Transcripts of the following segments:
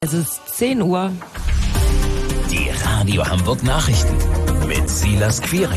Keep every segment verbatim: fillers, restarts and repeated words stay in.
Es ist zehn Uhr. Die Radio Hamburg Nachrichten mit Silas Quiring.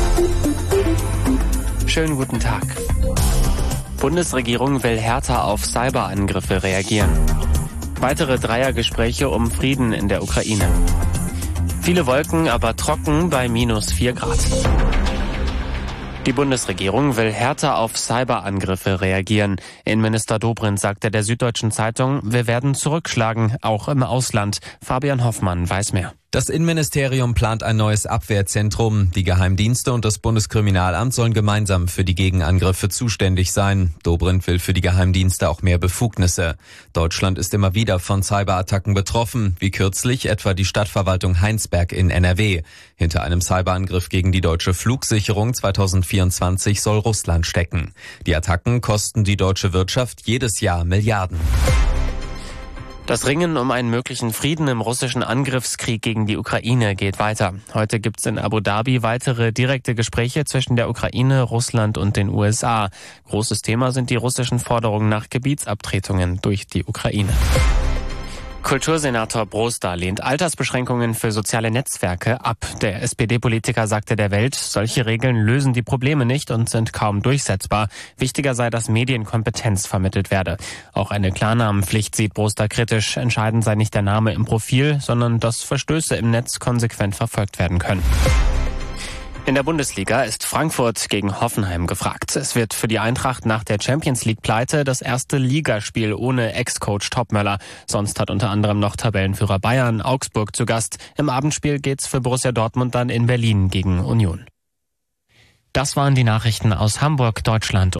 Schönen guten Tag. Bundesregierung will härter auf Cyberangriffe reagieren. Weitere Dreiergespräche um Frieden in der Ukraine. Viele Wolken, aber trocken bei minus vier Grad. Die Bundesregierung will härter auf Cyberangriffe reagieren. Innenminister Dobrindt sagte der Süddeutschen Zeitung, wir werden zurückschlagen, auch im Ausland. Fabian Hoffmann weiß mehr. Das Innenministerium plant ein neues Abwehrzentrum. Die Geheimdienste und das Bundeskriminalamt sollen gemeinsam für die Gegenangriffe zuständig sein. Dobrindt will für die Geheimdienste auch mehr Befugnisse. Deutschland ist immer wieder von Cyberattacken betroffen, wie kürzlich etwa die Stadtverwaltung Heinsberg in N R W. Hinter einem Cyberangriff gegen die deutsche Flugsicherung zweitausendvierundzwanzig soll Russland stecken. Die Attacken kosten die deutsche Wirtschaft jedes Jahr Milliarden. Das Ringen um einen möglichen Frieden im russischen Angriffskrieg gegen die Ukraine geht weiter. Heute gibt es in Abu Dhabi weitere direkte Gespräche zwischen der Ukraine, Russland und den U S A. Großes Thema sind die russischen Forderungen nach Gebietsabtretungen durch die Ukraine. Kultursenator Broster lehnt Altersbeschränkungen für soziale Netzwerke ab. Der S P D-Politiker sagte der Welt, solche Regeln lösen die Probleme nicht und sind kaum durchsetzbar. Wichtiger sei, dass Medienkompetenz vermittelt werde. Auch eine Klarnamenpflicht sieht Broster kritisch. Entscheidend sei nicht der Name im Profil, sondern dass Verstöße im Netz konsequent verfolgt werden können. In der Bundesliga ist Frankfurt gegen Hoffenheim gefragt. Es wird für die Eintracht nach der Champions-League-Pleite das erste Ligaspiel ohne Ex-Coach Topmöller. Sonst hat unter anderem noch Tabellenführer Bayern Augsburg zu Gast. Im Abendspiel geht's für Borussia Dortmund dann in Berlin gegen Union. Das waren die Nachrichten aus Hamburg, Deutschland.